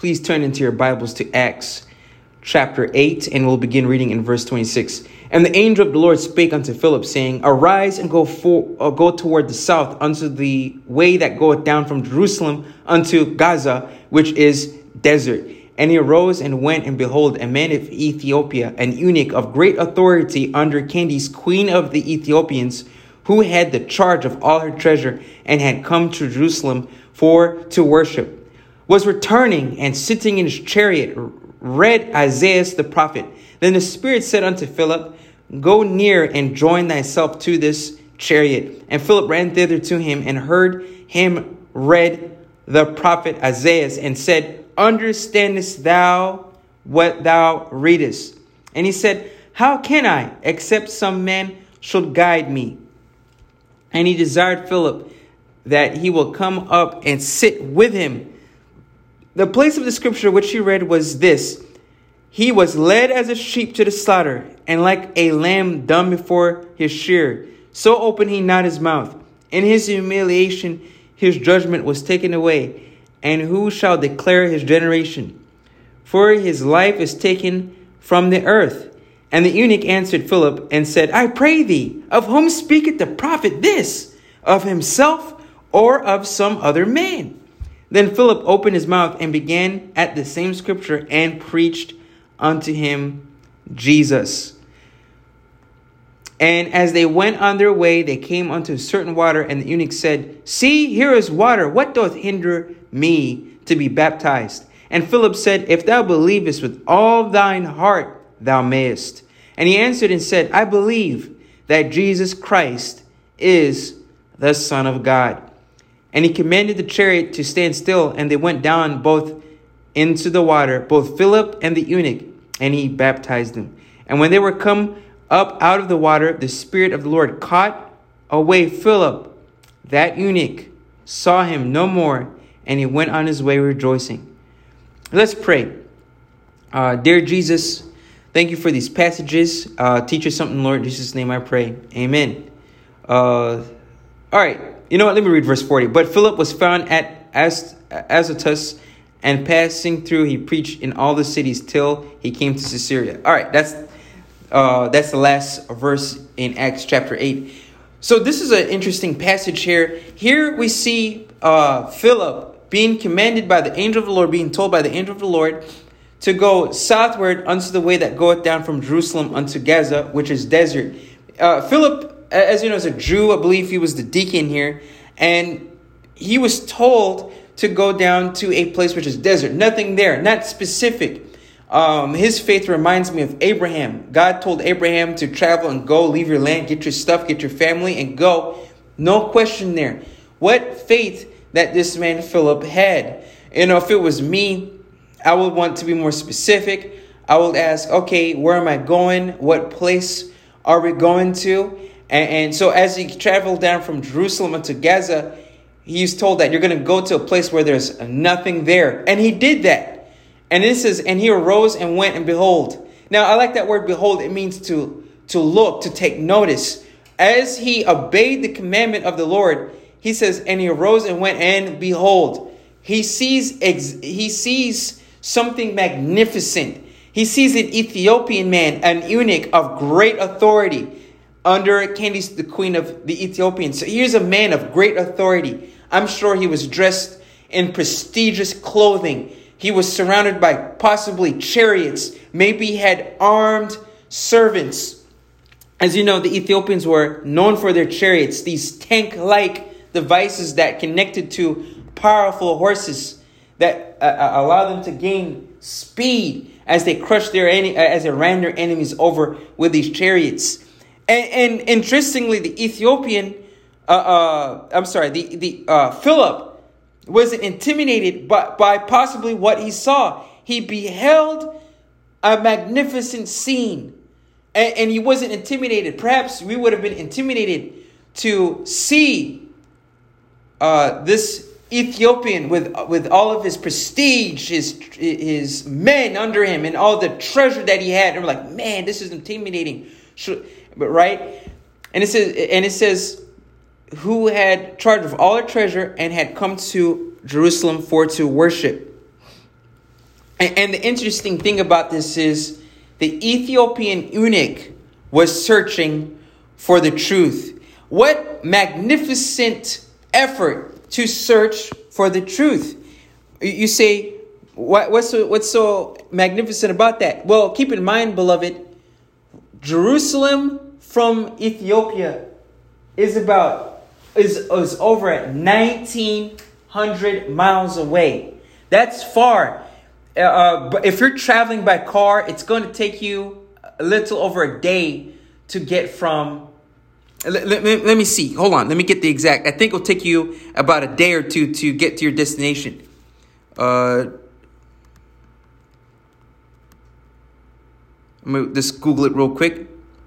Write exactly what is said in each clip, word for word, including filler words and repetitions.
please turn into your Bibles to Acts chapter eight, and we'll begin reading in verse twenty-six. And the angel of the Lord spake unto Philip, saying, Arise and go for, uh, go toward the south unto the way that goeth down from Jerusalem unto Gaza, which is desert. And he arose and went, and behold, a man of Ethiopia, an eunuch of great authority under Candace, queen of the Ethiopians, who had the charge of all her treasure, and had come to Jerusalem for to worship, was returning, and sitting in his chariot, read Isaiah the prophet. Then the Spirit said unto Philip, Go near and join thyself to this chariot. And Philip ran thither to him, and heard him read the prophet Isaiah, and said, Understandest thou what thou readest? And he said, How can I, except some man should guide me? And he desired Philip that he will come up and sit with him. The place of the scripture which he read was this: He was led as a sheep to the slaughter, and like a lamb dumb before his shearer, so opened he not his mouth. In his humiliation his judgment was taken away. And who shall declare his generation? For his life is taken from the earth. And the eunuch answered Philip and said, I pray thee, of whom speaketh the prophet this? Of himself or of some other man? Then Philip opened his mouth and began at the same scripture and preached unto him Jesus. And as they went on their way, they came unto a certain water, and the eunuch said, See, here is water. What doth hinder me to be baptized? And Philip said, If thou believest with all thine heart, thou mayest. And he answered and said, I believe that Jesus Christ is the Son of God. And he commanded the chariot to stand still, and they went down both into the water, both Philip and the eunuch, and he baptized them. And when they were come up out of the water, the Spirit of the Lord caught away Philip. That eunuch saw him no more, and he went on his way rejoicing. Let's pray. Uh, dear Jesus, thank you for these passages. Uh, teach us something, Lord. In Jesus' name I pray. Amen. Uh, all right. You know what? Let me read verse forty. But Philip was found at Az- Azotus, and passing through, he preached in all the cities till he came to Caesarea. All right. That's uh, that's the last verse in Acts chapter eight. So this is an interesting passage here. Here we see uh, Philip being commanded by the angel of the Lord, being told by the angel of the Lord to go southward unto the way that goeth down from Jerusalem unto Gaza, which is desert. Uh, Philip, as you know, is a Jew. I believe he was the deacon here. And he was told to go down to a place which is desert. Nothing there, not specific. Um, his faith reminds me of Abraham. God told Abraham to travel and go, leave your land, get your stuff, get your family, and go. No question there. What faith that this man Philip had. You know, if it was me, I would want to be more specific. I would ask, okay, where am I going? What place are we going to? And, and so as he traveled down from Jerusalem to Gaza, he's told that you're going to go to a place where there's nothing there. And he did that. And it says, and he arose and went, and behold. Now, I like that word behold. It means to, to look, to take notice. As he obeyed the commandment of the Lord, he says, and he arose and went, and behold. He sees, ex- he sees something magnificent. He sees an Ethiopian man, an eunuch of great authority under Candace, the queen of the Ethiopians. So here's a man of great authority. I'm sure he was dressed in prestigious clothing. He was surrounded by possibly chariots. Maybe he had armed servants. As you know, the Ethiopians were known for their chariots, these tank-like devices that connected to powerful horses that uh, allow them to gain speed as they crushed their en- as they ran their enemies over with these chariots. And, and interestingly, the Ethiopian, uh, uh, I'm sorry, the the uh, Philip wasn't intimidated by, by possibly what he saw. He beheld a magnificent scene, and, and he wasn't intimidated. Perhaps we would have been intimidated to see uh, this Ethiopian with with all of his prestige, his his men under him, and all the treasure that he had. And we're like, man, this is intimidating. Should, but right, and it says, and it says, who had charge of all her treasure and had come to Jerusalem for to worship. And, and the interesting thing about this is the Ethiopian eunuch was searching for the truth. What magnificent effort to search for the truth. You say, what, what's so, what's so magnificent about that? Well, keep in mind, beloved, Jerusalem from Ethiopia is about is, is over at nineteen hundred miles away. That's far. Uh, but if you're traveling by car, it's going to take you a little over a day to get from. Let, let, let me see. Hold on. Let me get the exact. I think it'll take you about a day or two to get to your destination. Uh, let me just Google it real quick.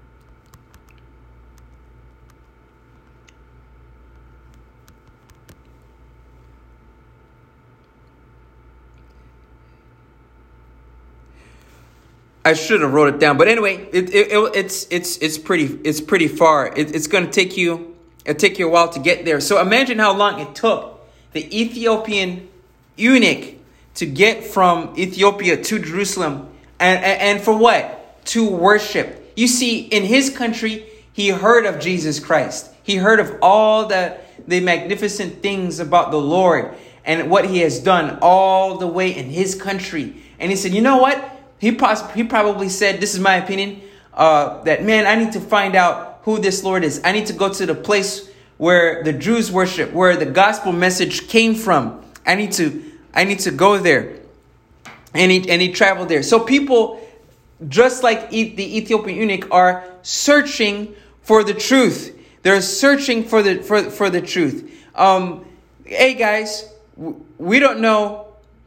I should have wrote it down, but anyway, it, it, it it's it's it's pretty it's pretty far. It, it's going to take you it'll take you a while to get there. So imagine how long it took the Ethiopian eunuch to get from Ethiopia to Jerusalem, and, and and for what? To worship. You see, in his country, he heard of Jesus Christ. He heard of all the the magnificent things about the Lord and what he has done all the way in his country. And he said, you know what? He, pos- he probably said, this is my opinion, uh, that, man, I need to find out who this Lord is. I need to go to the place where the Jews worship, where the gospel message came from. I need to I need to go there. And he, and he traveled there. So people, just like e- the Ethiopian eunuch, are searching for the truth. They're searching for the for, for the truth. Um, hey, guys, we don't know.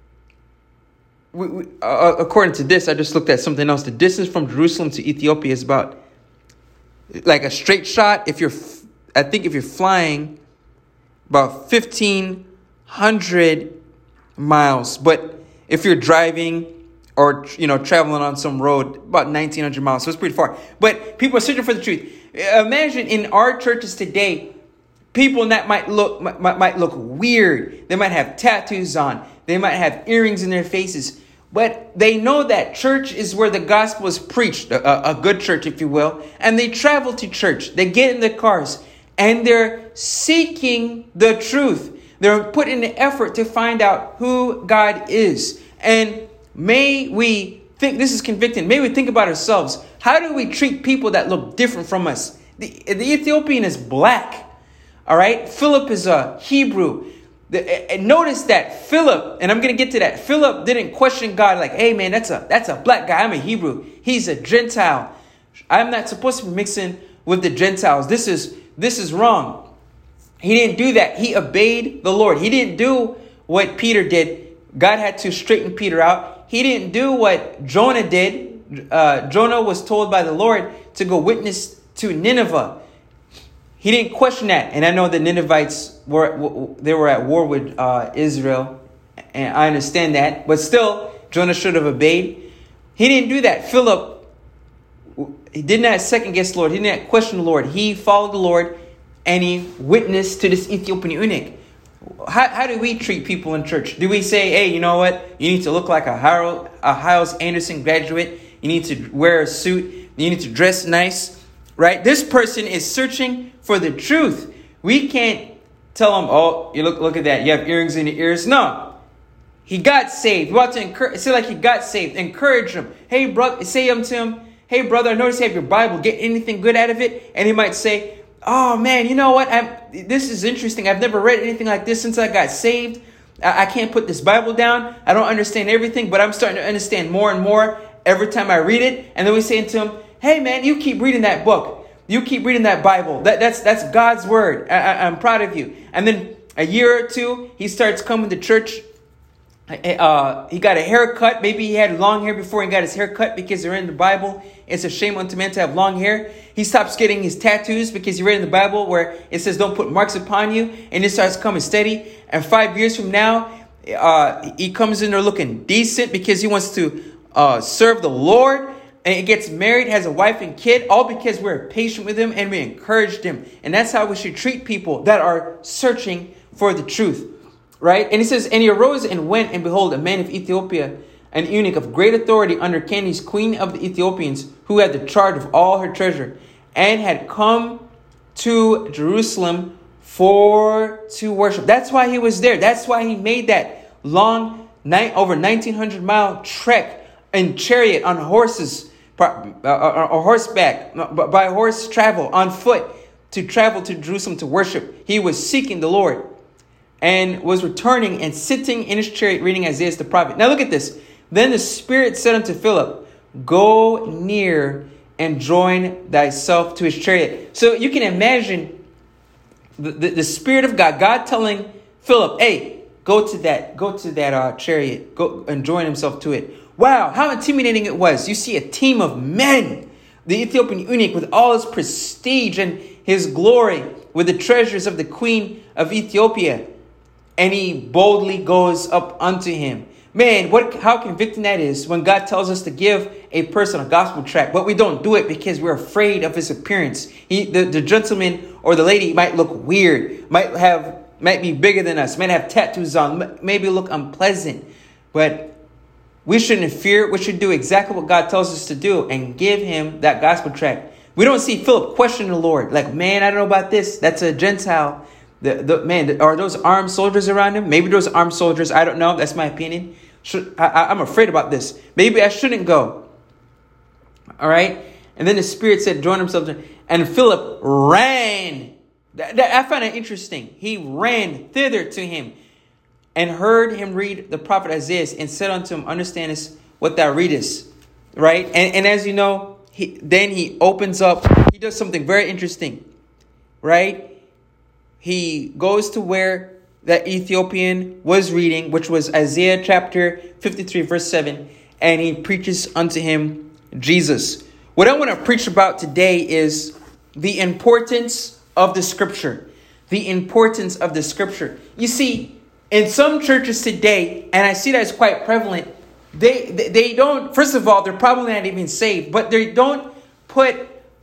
We, we, uh, according to this, I just looked at something else. The distance from Jerusalem to Ethiopia is about like a straight shot. If you're, I think if you're flying, about fifteen hundred miles. But if you're driving or, you know, traveling on some road, about nineteen hundred miles. So it's pretty far. But people are searching for the truth. Imagine in our churches today, people that might look might, might look weird. They might have tattoos on. They might have earrings in their faces. But they know that church is where the gospel is preached, a, a good church, if you will. And they travel to church. They get in their cars and they're seeking the truth. They're putting the effort to find out who God is. And may we think, this is convicting, may we think about ourselves. How do we treat people that look different from us? The, the Ethiopian is black. All right. Philip is a Hebrew. The, and notice that Philip, and I'm going to get to that. Philip didn't question God like, hey, man, that's a that's a black guy. I'm a Hebrew. He's a Gentile. I'm not supposed to be mixing with the Gentiles. This is this is wrong. He didn't do that. He obeyed the Lord. He didn't do what Peter did. God had to straighten Peter out. He didn't do what Jonah did. Uh, Jonah was told by the Lord to go witness to Nineveh. He didn't question that. And I know the Ninevites were they were at war with uh, Israel. And I understand that. But still, Jonah should have obeyed. He didn't do that. Philip, he did not second guess the Lord. He did not question the Lord. He followed the Lord and he witnessed to this Ethiopian eunuch. How, how do we treat people in church? Do we say, hey, you know what? You need to look like a Harold, a Hyles Anderson graduate. You need to wear a suit. You need to dress nice. Right? This person is searching for the truth. We can't tell them, oh, you look look at that. You have earrings in your ears. No. He got saved. We want to encourage, say like he got saved. Encourage him. Hey, brother, say to him, hey, brother, I noticed you have your Bible. Get anything good out of it? And he might say, oh, man, you know what? I'm, this is interesting. I've never read anything like this since I got saved. I, I can't put this Bible down. I don't understand everything, but I'm starting to understand more and more every time I read it. And then we say to him, hey, man, you keep reading that book. You keep reading that Bible. That, that's that's God's word. I, I, I'm proud of you. And then a year or two, he starts coming to church. Uh, he got a haircut. Maybe he had long hair before he got his hair cut because they're in the Bible. It's a shame unto man to have long hair. He stops getting his tattoos because he read in the Bible where it says don't put marks upon you. And it starts coming steady. And five years from now, uh, he comes in there looking decent because he wants to uh, serve the Lord. And he gets married, has a wife and kid, all because we're patient with him and we encouraged him. And that's how we should treat people that are searching for the truth. Right? And he says, and he arose and went, and behold, a man of Ethiopia, an eunuch of great authority under Candace, queen of the Ethiopians, who had the charge of all her treasure, and had come to Jerusalem for to worship. That's why he was there. That's why he made that long night over nineteen hundred mile trek in chariot on horses, uh, or horseback, by horse travel, on foot, to travel to Jerusalem to worship. He was seeking the Lord and was returning and sitting in his chariot reading Isaiah the prophet. Now look at this. Then the Spirit said unto Philip, go near and join thyself to his chariot. So you can imagine the, the, the Spirit of God, God telling Philip, hey, go to that, go to that uh, chariot, go and join himself to it. Wow, how intimidating it was. You see a team of men, the Ethiopian eunuch with all his prestige and his glory, with the treasures of the queen of Ethiopia. And he boldly goes up unto him. Man, what how convicting that is when God tells us to give a person a gospel tract, but we don't do it because we're afraid of his appearance. He, the, the gentleman or the lady might look weird, might have, might be bigger than us, might have tattoos on, maybe look unpleasant. But we shouldn't fear. We should do exactly what God tells us to do and give him that gospel tract. We don't see Philip question the Lord like, man, I don't know about this. That's a Gentile. The, the man, are those armed soldiers around him? Maybe those armed soldiers. I don't know. That's my opinion. Should, I, I'm afraid about this. Maybe I shouldn't go. All right. And then the Spirit said, join himself to, and Philip ran. That, that, I find it interesting. He ran thither to him and heard him read the prophet Isaiah and said unto him, understandest what thou readest. Right. And, and as you know, he, then he opens up. He does something very interesting. Right. He goes to where that Ethiopian was reading, which was Isaiah chapter fifty-three, verse seven. And he preaches unto him Jesus. What I want to preach about today is the importance of the scripture. The importance of the scripture. You see, in some churches today, and I see that it's quite prevalent, they, they, they don't, first of all, they're probably not even saved, but they don't put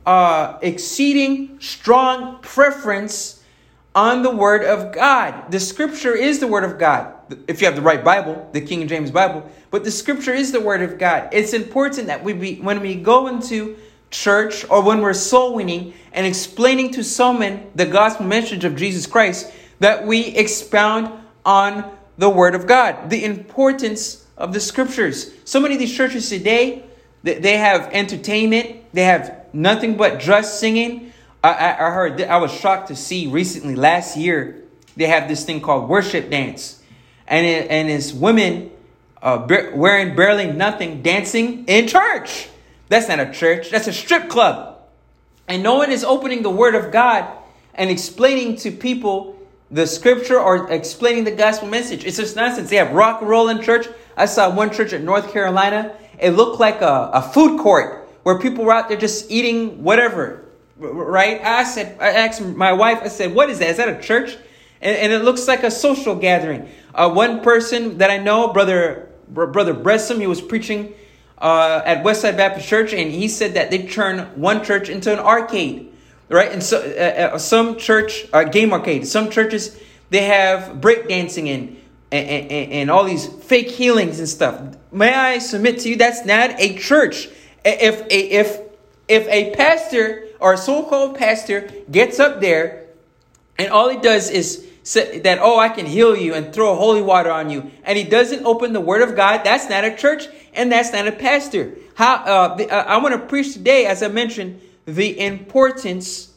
uh, exceeding strong preference on the word of God. The scripture is the word of God. If you have the right Bible, the King James Bible, but the scripture is the word of God. It's important that we be, when we go into church or when we're soul winning and explaining to someone the gospel message of Jesus Christ, that we expound on the word of God, the importance of the scriptures. So many of these churches today, they have entertainment. They have nothing but just singing. I, I heard, I was shocked to see recently, last year, they have this thing called worship dance. And it, and it's women uh, be, wearing barely nothing, dancing in church. That's not a church. That's a strip club. And no one is opening the word of God and explaining to people the scripture or explaining the gospel message. It's just nonsense. They have rock and roll in church. I saw one church in North Carolina. It looked like a, a food court where people were out there just eating whatever. Right? I said, I asked my wife, I said, what is that? Is that a church? And, and it looks like a social gathering. Uh, one person that I know, brother, brother Bresson, he was preaching uh, at Westside Baptist Church, and he said that they turned one church into an arcade. Right? And so uh, uh, some church, uh, game arcade, some churches, they have breakdancing and, and, and, and all these fake healings and stuff. May I submit to you, that's not a church. If a, if, if a pastor or a so-called pastor gets up there and all he does is say that, oh, I can heal you and throw holy water on you, and he doesn't open the word of God, that's not a church and that's not a pastor. How uh, the, uh, I want to preach today, as I mentioned, the importance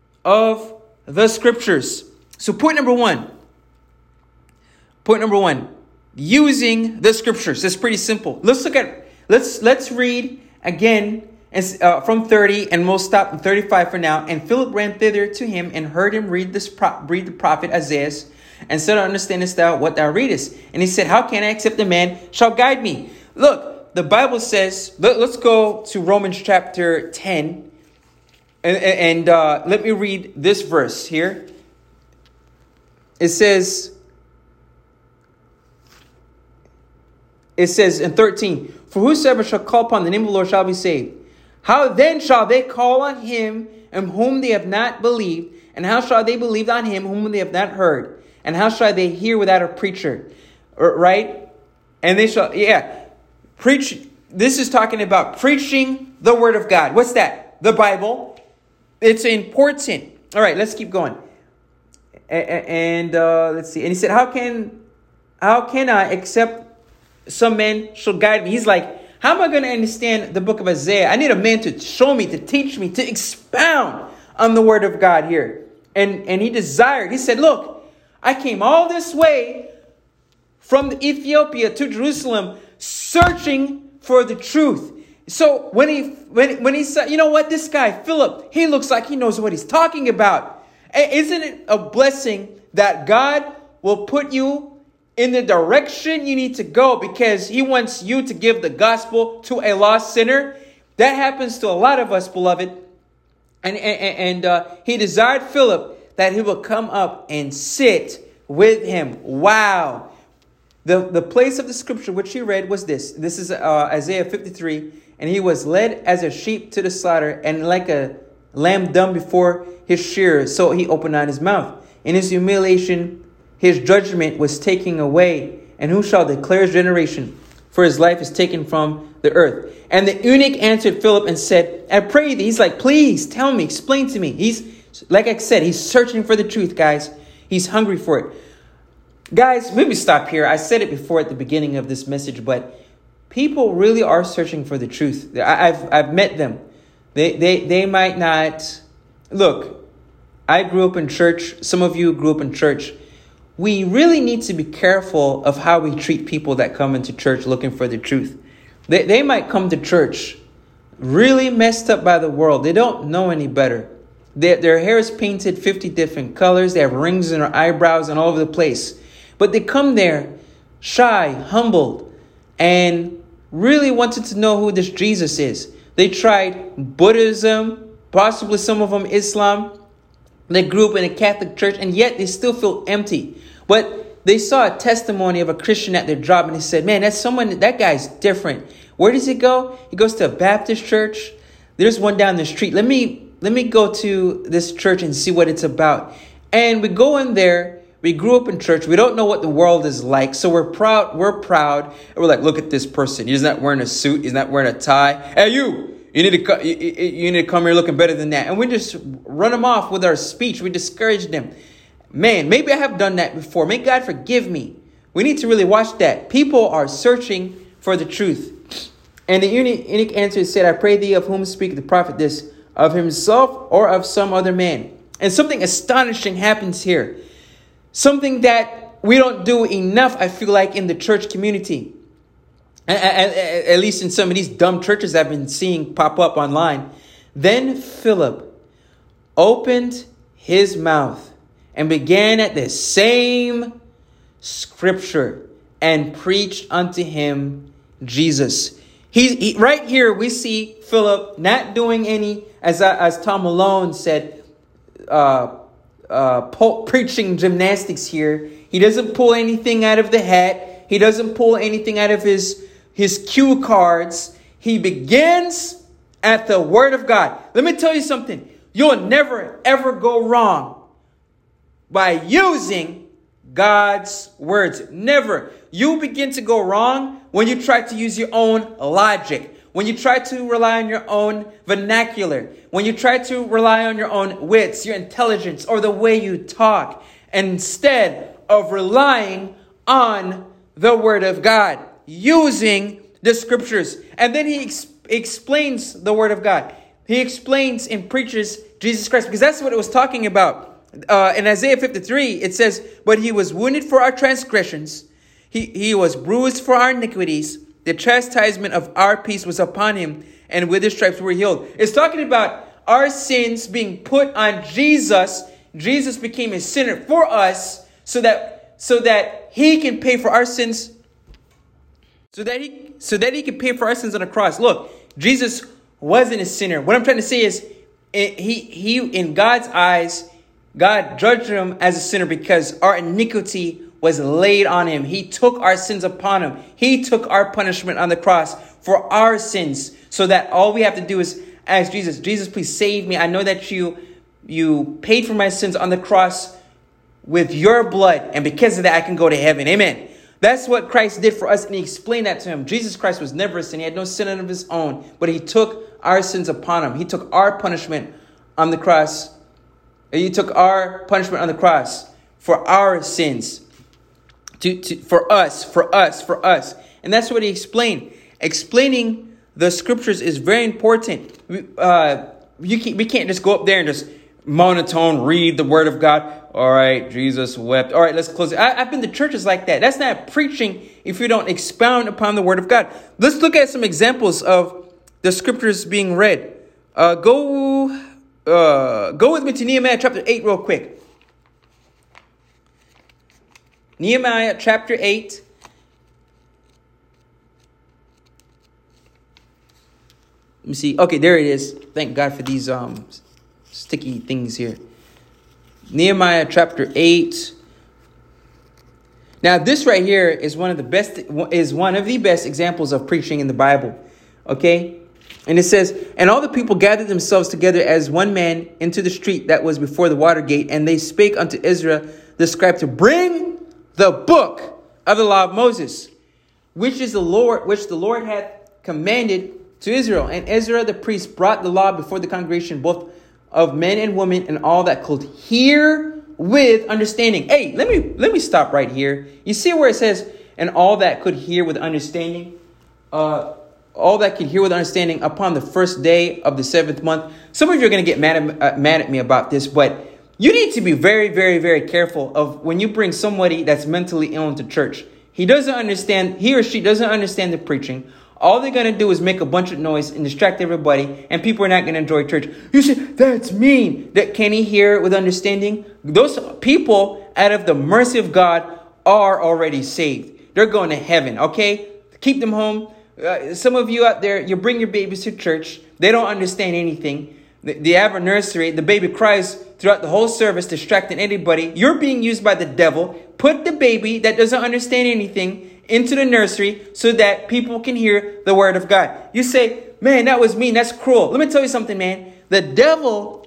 of the scriptures. So point number one, point number one, using the scriptures. It's pretty simple. Let's look at, let's, let's read again Uh, from thirty, and we'll stop at thirty-five for now. And Philip ran thither to him and heard him read this pro- read the prophet Isaiah, and said, understandest thou what thou readest? And he said, how can I, except the man shall guide me? Look, the Bible says, let, let's go to Romans chapter ten, and, and uh, let me read this verse here. It says, it says in thirteen, for whosoever shall call upon the name of the Lord shall be saved. How then shall they call on him in whom they have not believed? And how shall they believe on him whom they have not heard? And how shall they hear without a preacher? Right? And they shall, yeah. preach. This is talking about preaching the word of God. What's that? The Bible. It's important. All right, let's keep going. And uh, let's see. And he said, how can, how can I, except some men shall guide me? He's like, how am I going to understand the book of Isaiah? I need a man to show me, to teach me, to expound on the word of God here. And, and he desired, he said, look, I came all this way from Ethiopia to Jerusalem searching for the truth. So when he, when, when he said, you know what, this guy, Philip, he looks like he knows what he's talking about. Isn't it a blessing that God will put you in the direction you need to go because he wants you to give the gospel to a lost sinner? That happens to a lot of us, beloved. And, and, and uh, he desired Philip that he will come up and sit with him. Wow. The, the place of the scripture which he read was this. This is uh, Isaiah fifty-three. And he was led as a sheep to the slaughter, and like a lamb dumb before his shearer, so he opened not his mouth. In his humiliation, his judgment was taken away. And who shall declare his generation? For his life is taken from the earth. And the eunuch answered Philip and said, I pray thee. He's like, please tell me, explain to me. He's, like I said, he's searching for the truth, guys. He's hungry for it. Guys, let me stop here. I said it before at the beginning of this message, but people really are searching for the truth. I, I've I've met them. They they they might not. Look, I grew up in church. Some of you grew up in church. We really need to be careful of how we treat people that come into church looking for the truth. They they might come to church really messed up by the world. They don't know any better. Their, their hair is painted fifty different colors. They have rings in their eyebrows and all over the place. But they come there shy, humbled, and really wanted to know who this Jesus is. They tried Buddhism, possibly some of them Islam. They grew up in a Catholic church, and yet they still feel empty. But they saw a testimony of a Christian at their job, and they said, man, that's someone, that guy's different. Where does he go? He goes to a Baptist church. There's one down the street. Let me, let me go to this church and see what it's about. And we go in there. We grew up in church. We don't know what the world is like. So we're proud. We're proud. And we're like, look at this person. He's not wearing a suit. He's not wearing a tie. Hey, you, you need to, co- you, you need to come here looking better than that. And we just run them off with our speech. We discourage them. Man, maybe I have done that before. May God forgive me. We need to really watch that. People are searching for the truth. And the eunuch answered, said, I pray thee, of whom speak the prophet this, of himself or of some other man? And something astonishing happens here. Something that we don't do enough, I feel like, in the church community. At least in some of these dumb churches I've been seeing pop up online. Then Philip opened his mouth and began at the same scripture and preached unto him Jesus. He, he right here we see Philip not doing any, as as Tom Malone said, uh, Uh, po- preaching gymnastics here. He doesn't pull anything out of the hat. He doesn't pull anything out of his, his cue cards. He begins at the word of God. Let me tell you something. You'll never, ever go wrong by using God's words. Never. You begin to go wrong when you try to use your own logic. When you try to rely on your own vernacular, when you try to rely on your own wits, your intelligence, or the way you talk, instead of relying on the word of God, using the scriptures. And then he ex- explains the word of God. He explains and preaches Jesus Christ, because that's what it was talking about. Uh, in Isaiah fifty-three, it says, but he was wounded for our transgressions. He, he was bruised for our iniquities. The chastisement of our peace was upon him, and with his stripes we were healed. It's talking about our sins being put on Jesus. Jesus became a sinner for us so that so that he can pay for our sins. So that he so that he can pay for our sins on the cross. Look, Jesus wasn't a sinner. What I'm trying to say is he he in God's eyes, God judged him as a sinner because our iniquity was laid on him. He took our sins upon him. He took our punishment on the cross for our sins, so that all we have to do is ask Jesus, Jesus, please save me. I know that you, you paid for my sins on the cross with your blood, and because of that, I can go to heaven. Amen. That's what Christ did for us, and he explained that to him. Jesus Christ was never a sin. He had no sin of his own, but he took our sins upon him. He took our punishment on the cross. He took our punishment on the cross for our sins. To, to, for us, for us, for us. And that's what he explained. Explaining the scriptures is very important. We, uh, you can't, we can't just go up there and just monotone read the word of God. All right, Jesus wept. All right, let's close it. I, I've been to churches like that. That's not preaching if you don't expound upon the word of God. Let's look at some examples of the scriptures being read. Uh, go, uh, go with me to Nehemiah chapter eight real quick. Nehemiah chapter eight. Let me see. Okay, there it is. Thank God for these um sticky things here. Nehemiah chapter eight. Now, this right here is one of the best is one of the best examples of preaching in the Bible. Okay? And it says, and all the people gathered themselves together as one man into the street that was before the water gate, and they spake unto Ezra the scribe to bring the book of the law of Moses, which is the Lord, which the Lord hath commanded to Israel. And Ezra the priest brought the law before the congregation, both of men and women, and all that could hear with understanding. Hey, let me let me stop right here. You see where it says, and all that could hear with understanding? Uh, all that could hear with understanding upon the first day of the seventh month. Some of you are going to get mad at, uh, mad at me about this, but you need to be very, very, very careful of when you bring somebody that's mentally ill into church. He doesn't understand, he or she doesn't understand the preaching. All they're going to do is make a bunch of noise and distract everybody, and people are not going to enjoy church. You say, that's mean. That can he hear with understanding? Those people, out of the mercy of God, are already saved. They're going to heaven, okay? Keep them home. Uh, some of you out there, you bring your babies to church. They don't understand anything. They, they have a nursery. The baby cries throughout the whole service, distracting anybody. You're being used by the devil. Put the baby that doesn't understand anything into the nursery so that people can hear the word of God. You say, man, that was mean. That's cruel. Let me tell you something, man. The devil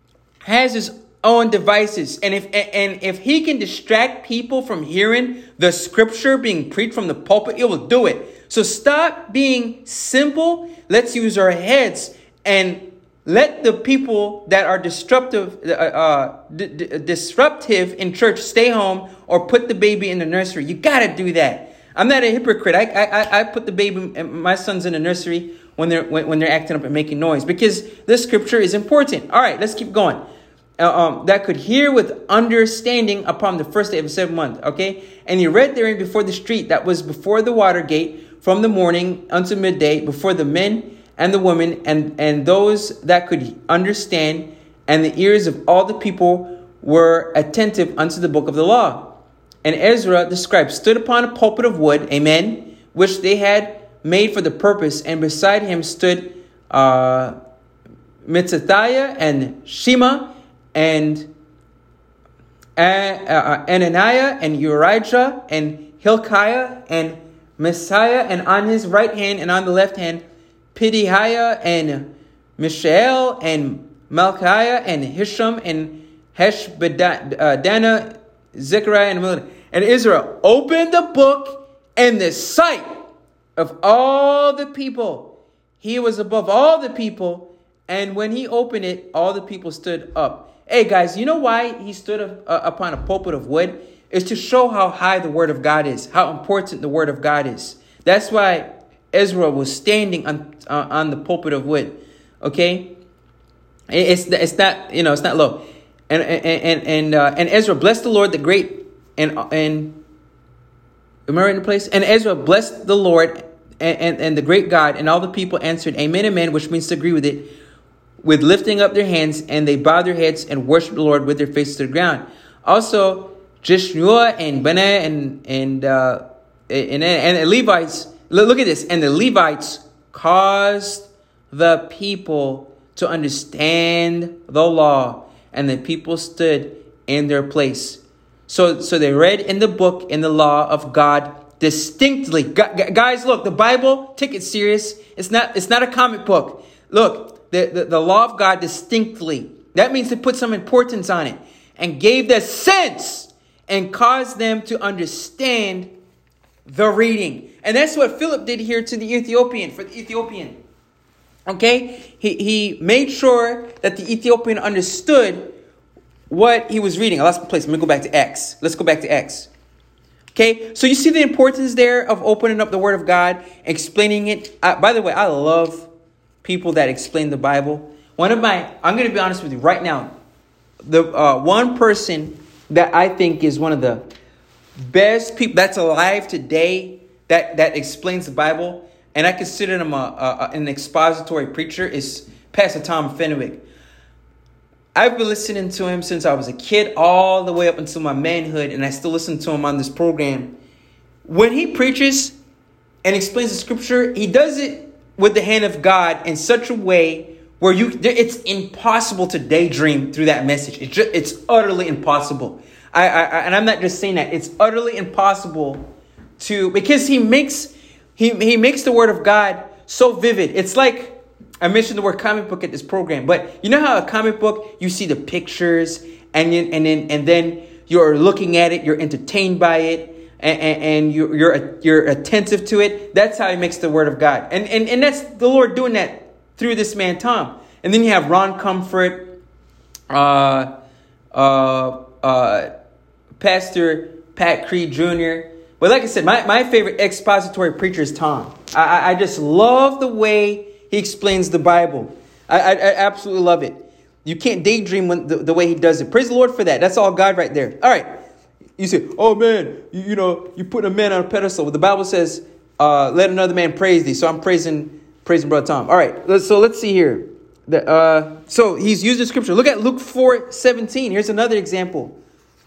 has his own devices. And if and if he can distract people from hearing the scripture being preached from the pulpit, he will do it. So stop being simple. Let's use our heads and let the people that are disruptive, uh, uh, d- d- disruptive in church stay home or put the baby in the nursery. You got to do that. I'm not a hypocrite. I, I I put the baby, my sons in the nursery when they're when, when they're acting up and making noise because this scripture is important. All right, let's keep going. Uh, um, that could hear with understanding upon the first day of the seventh month. Okay, and he read therein before the street that was before the water gate from the morning unto midday before the men and the women and and those that could understand, and the ears of all the people were attentive unto the book of the law. And Ezra the scribe stood upon a pulpit of wood, amen, which they had made for the purpose. And beside him stood uh, Mitzathiah and Shema and uh, uh, Ananiah and Urijah and Hilkiah and Messiah. And on his right hand and on the left hand, Pedaiah and Mishael and Malchiah and Hisham and Heshbaddanah, Zechariah and Miller. And Israel opened the book in the sight of all the people. He was above all the people. And when he opened it, all the people stood up. Hey guys, you know why he stood up, uh, upon a pulpit of wood? It's to show how high the word of God is, how important the word of God is. That's why Ezra was standing on uh, on the pulpit of wood. Okay, it's it's not you know it's not low. And and and and, uh, and Ezra blessed the Lord, the great, and and am I right in the place? And Ezra blessed the Lord and, and, and the great God, and all the people answered, Amen, Amen, which means to agree with it, with lifting up their hands, and they bowed their heads and worshiped the Lord with their faces to the ground. Also, Jeshua and Benah and and uh, and and the Levites. Look at this, and the Levites caused the people to understand the law. And the people stood in their place. So, so they read in the book, in the law of God distinctly. Guys, look, the Bible, take it serious. It's not, it's not a comic book. Look, the, the, the law of God distinctly. That means to put some importance on it. And gave the sense and caused them to understand the reading. And that's what Philip did here to the Ethiopian, for the Ethiopian. Okay? He, he made sure that the Ethiopian understood what he was reading. I lost my place. Let me go back to Acts. Let's go back to Acts. Okay? So you see the importance there of opening up the Word of God, explaining it. Uh, by the way, I love people that explain the Bible. One of my, I'm going to be honest with you right now. The uh, one person that I think is one of the best people that's alive today that, that explains the Bible, and I consider him a, a, an expository preacher, is Pastor Tom Fenwick. I've been listening to him since I was a kid all the way up until my manhood, and I still listen to him on this program. When he preaches and explains the scripture, he does it with the hand of God in such a way where you it's impossible to daydream through that message. It's just, it's utterly impossible. I, I, I and I'm not just saying that. It's utterly impossible to, because he makes he he makes the Word of God so vivid. It's like, I mentioned the word comic book at this program, but you know how a comic book, you see the pictures and then and then and then you're looking at it, you're entertained by it, and, and, and you're you're you're attentive to it. That's how he makes the Word of God, and and and that's the Lord doing that through this man Tom. And then you have Ron Comfort, uh, uh, uh, Pastor Pat Creed Junior But like I said, my, my favorite expository preacher is Tom. I, I just love the way he explains the Bible. I, I, I absolutely love it. You can't daydream when the, the way he does it. Praise the Lord for that. That's all God right there. All right. You say, oh man, you, you know, you put a man on a pedestal. Well, the Bible says, uh, let another man praise thee. So I'm praising, praising Brother Tom. All right. Let's, so let's see here. The, uh, so he's used the scripture. Look at Luke four seventeen. Here's another example.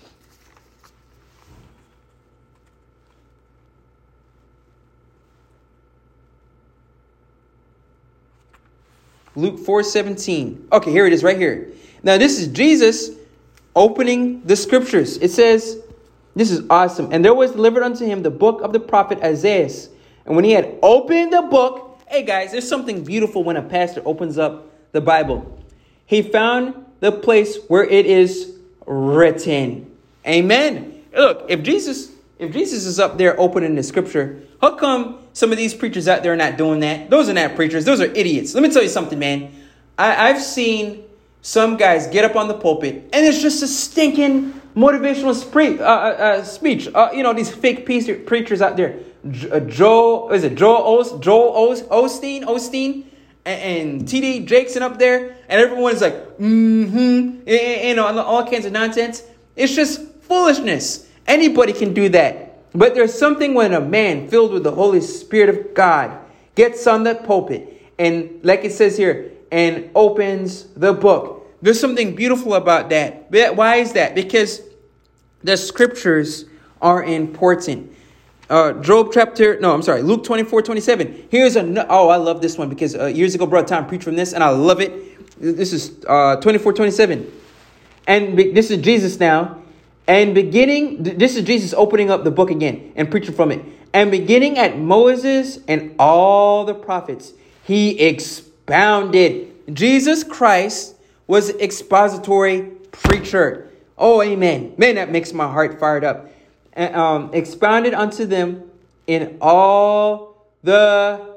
Luke four seventeen. Okay, here it is right here. Now, this is Jesus opening the scriptures. It says, this is awesome. And there was delivered unto him the book of the prophet Isaiah. And when he had opened the book, hey guys, there's something beautiful when a pastor opens up the Bible. He found the place where it is written. Amen. Look, if Jesus, if Jesus is up there opening the scripture, how come some of these preachers out there are not doing that? Those are not preachers. Those are idiots. Let me tell you something, man. I, I've seen some guys get up on the pulpit and it's just a stinking motivational spree, uh, uh, uh, speech. Uh, you know, these fake piece preachers out there. J- uh, Joe, is it Joel Os, Joel Os, Osteen, Osteen, and, and T D Jackson up there, and everyone's like, mm-hmm, you know, all kinds of nonsense. It's just foolishness. Anybody can do that. But there's something when a man filled with the Holy Spirit of God gets on that pulpit and, like it says here, and opens the book. There's something beautiful about that. Why is that? Because the scriptures are important. Uh, Job chapter, no, I'm sorry, Luke twenty-four twenty-seven. Here's a, oh, I love this one because uh, years ago, Brother Tom preached from this and I love it. This is uh, twenty-four twenty-seven. And be, this is Jesus now. And beginning, this is Jesus opening up the book again and preaching from it. And beginning at Moses and all the prophets, he expounded. Jesus Christ was expository preacher. Oh, amen. Man, that makes my heart fired up. And, um, expounded unto them in all the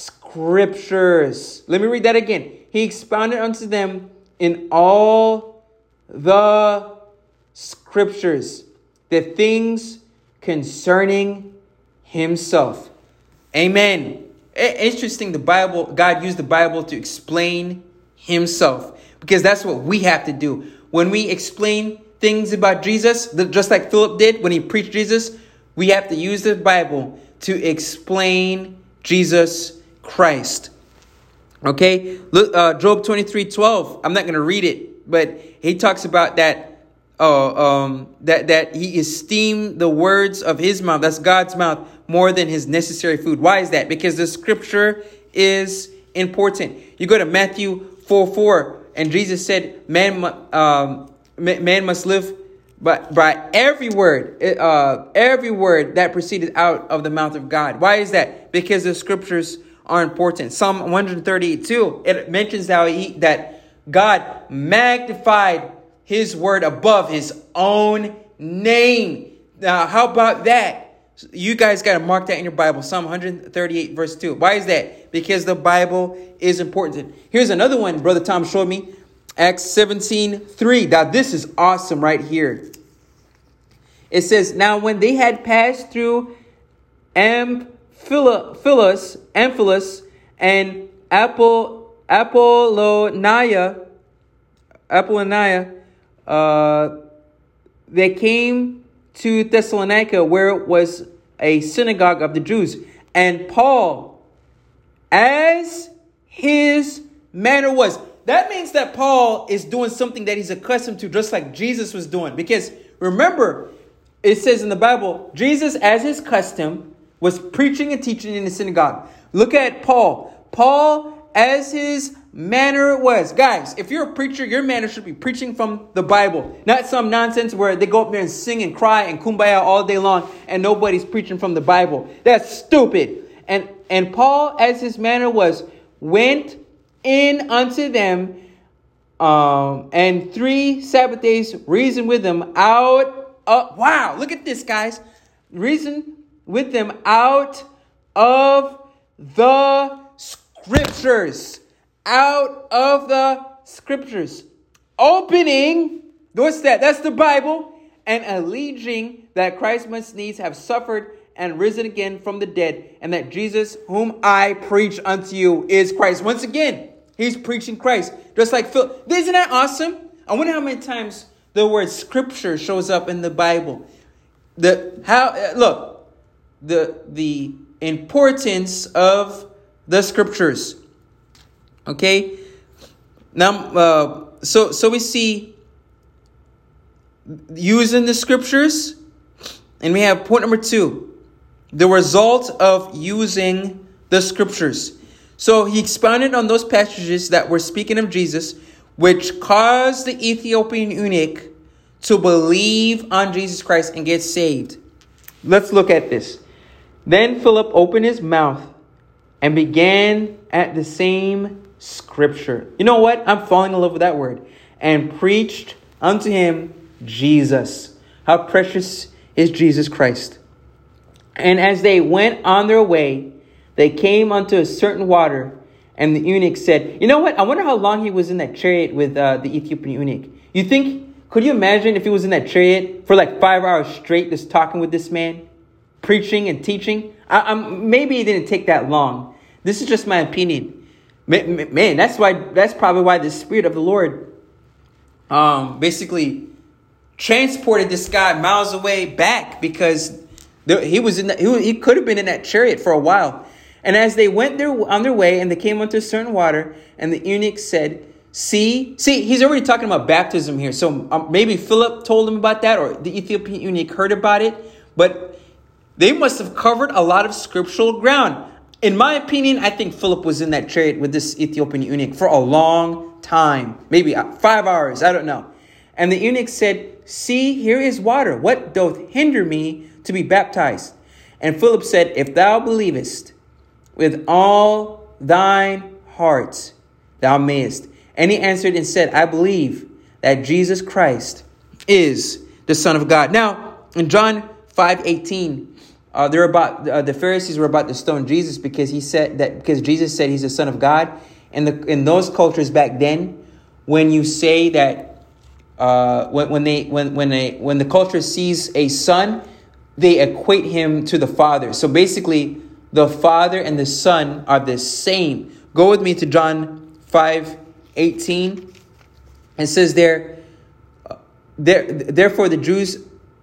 scriptures. Let me read that again. He expounded unto them in all the scriptures, the things concerning himself. Amen. Interesting, the Bible, God used the Bible to explain himself, because that's what we have to do. When we explain things about Jesus, just like Philip did when he preached Jesus, we have to use the Bible to explain Jesus Christ. Okay, look, uh, Job twenty-three twelve. I'm not going to read it, but he talks about that. Uh, um, that that he esteemed the words of his mouth, that's God's mouth, more than his necessary food. Why is that? Because the scripture is important. You go to Matthew four four, and Jesus said, "Man, um, man must live by by every word, uh, every word that proceeded out of the mouth of God." Why is that? Because the scriptures are important. Psalm one thirty-eight two, it mentions how he that God magnified his word above his own name. Now, how about that? You guys got to mark that in your Bible. Psalm one thirty-eight, verse two. Why is that? Because the Bible is important. Here's another one Brother Tom showed me. Acts seventeen, three. Now, this is awesome right here. It says, now when they had passed through Amphilos, Amphilos and Apol, Apollonia, Apollonia, uh, they came to Thessalonica, where it was a synagogue of the Jews. And Paul, as his manner was. That means that Paul is doing something that he's accustomed to, just like Jesus was doing. Because remember, it says in the Bible, Jesus, as his custom, was preaching and teaching in the synagogue. Look at Paul. Paul, as his manner was. Guys, if you're a preacher, your manner should be preaching from the Bible. Not some nonsense where they go up there and sing and cry and kumbaya all day long and nobody's preaching from the Bible. That's stupid. And, and Paul, as his manner was, went in unto them, um, and three Sabbath days reasoned with them out. Uh, wow, look at this, guys. Reason with them out of the scriptures. Out of the scriptures. Opening, what's that? That's the Bible. And alleging that Christ must needs have suffered and risen again from the dead. And that Jesus, whom I preach unto you, is Christ. Once again, he's preaching Christ. Just like Phil. Isn't that awesome? I wonder how many times the word scripture shows up in the Bible. The how look the the importance of the scriptures. Okay, now uh, so so we see using the scriptures, and we have point number two, the result of using the scriptures. So he expounded on those passages that were speaking of Jesus, which caused the Ethiopian eunuch to believe on Jesus Christ and get saved. Let's look at this. Then Philip opened his mouth and began at the same scripture. You know what? I'm falling in love with that word. And preached unto him Jesus. How precious is Jesus Christ. And as they went on their way, they came unto a certain water. And the eunuch said, you know what? I wonder how long he was in that chariot with uh, the Ethiopian eunuch. You think, could you imagine if he was in that chariot for like five hours straight, just talking with this man, preaching and teaching? I, I'm, maybe it didn't take that long. This is just my opinion. Man, that's why. That's probably why the Spirit of the Lord um, basically transported this guy miles away back, because there, he was in. The, he, he could have been in that chariot for a while. And as they went their, on their way, and they came unto a certain water, and the eunuch said, See, see, he's already talking about baptism here. So um, maybe Philip told him about that, or the Ethiopian eunuch heard about it. But they must have covered a lot of scriptural ground. In my opinion, I think Philip was in that chariot with this Ethiopian eunuch for a long time. Maybe five hours, I don't know. And the eunuch said, See, here is water. What doth hinder me to be baptized? And Philip said, If thou believest with all thine heart, thou mayest. And he answered and said, I believe that Jesus Christ is the Son of God. Now, in John five eighteen, uh, they're about uh, the Pharisees were about to stone Jesus because he said that because Jesus said he's the Son of God. And the in those cultures back then, when you say that uh, when when they when when a when the culture sees a son, they equate him to the Father. So basically, the Father and the Son are the same. Go with me to John five eighteen. It says there, there, therefore the Jews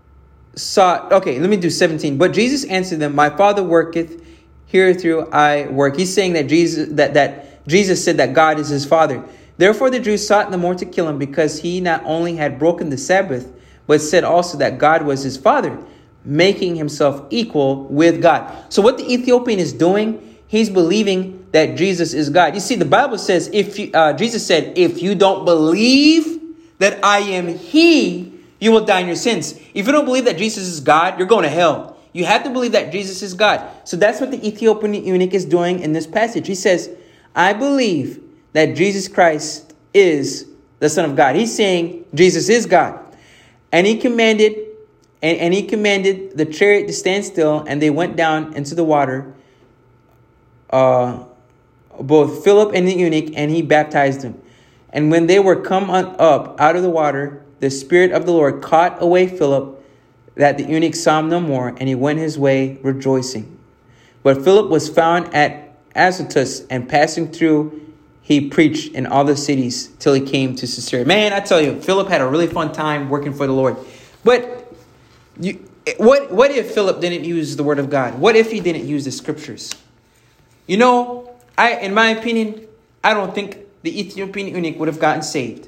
sought. Okay, let me do seventeen. But Jesus answered them, My Father worketh, herethrough I work. He's saying that Jesus that, that Jesus said that God is his Father. Therefore the Jews sought the more to kill him, because he not only had broken the Sabbath, but said also that God was his Father, making himself equal with God. So what the Ethiopian is doing, he's believing that Jesus is God. You see, the Bible says, if you, uh, Jesus said, if you don't believe that I am he, you will die in your sins. If you don't believe that Jesus is God, you're going to hell. You have to believe that Jesus is God. So that's what the Ethiopian eunuch is doing in this passage. He says, I believe that Jesus Christ is the Son of God. He's saying Jesus is God. And he commanded And, and he commanded the chariot to stand still, and they went down into the water, uh, both Philip and the eunuch, and he baptized him. And when they were come on, up out of the water, the Spirit of the Lord caught away Philip, that the eunuch saw him no more, and he went his way rejoicing. But Philip was found at Azotus, and passing through, he preached in all the cities till he came to Caesarea. Man, I tell you, Philip had a really fun time working for the Lord. But you, what, what if Philip didn't use the word of God? What if he didn't use the scriptures? You know, I, in my opinion, I don't think the Ethiopian eunuch would have gotten saved.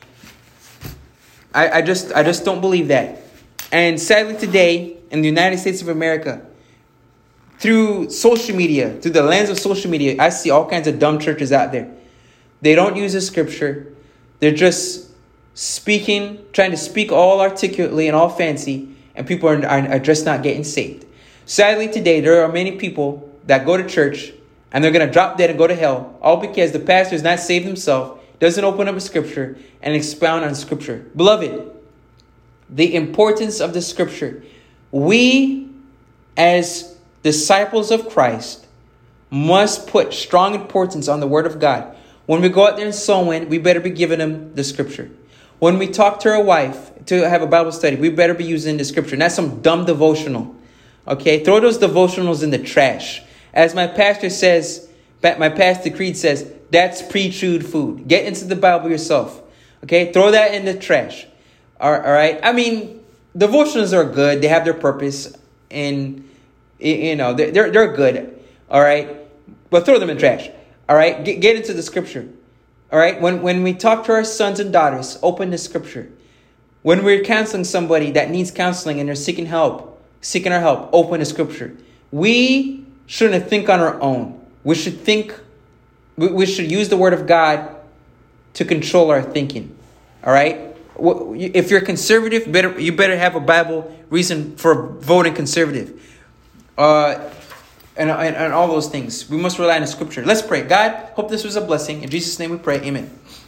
I, I just, I just don't believe that. And sadly today, in the United States of America, through social media, through the lens of social media, I see all kinds of dumb churches out there. They don't use the scripture. They're just speaking, trying to speak all articulately and all fancy, and people are, are, are just not getting saved. Sadly today, there are many people that go to church and they're going to drop dead and go to hell, all because the pastor is not saved himself, doesn't open up a scripture and expound on scripture. Beloved, the importance of the scripture. We, as disciples of Christ, must put strong importance on the word of God. When we go out there and sow in, we better be giving them the scripture. When we talk to our wife to have a Bible study, we better be using the scripture. Not some dumb devotional. Okay, throw those devotionals in the trash. As my pastor says, my pastor creed says, that's pre-chewed food. Get into the Bible yourself. Okay, throw that in the trash. All right. I mean, devotionals are good. They have their purpose, and you know they're they're, they're good. All right, but throw them in the trash. All right, get get into the scripture. All right. When when we talk to our sons and daughters, open the scripture. When we're counseling somebody that needs counseling and they're seeking help, seeking our help, open the scripture. We shouldn't think on our own. We should think. We, we should use the word of God to control our thinking. All right. If you're conservative, better you better have a Bible reason for voting conservative. Uh, and, and, and all those things. We must rely on the scripture. Let's pray. God, hope this was a blessing. In Jesus' name we pray. Amen.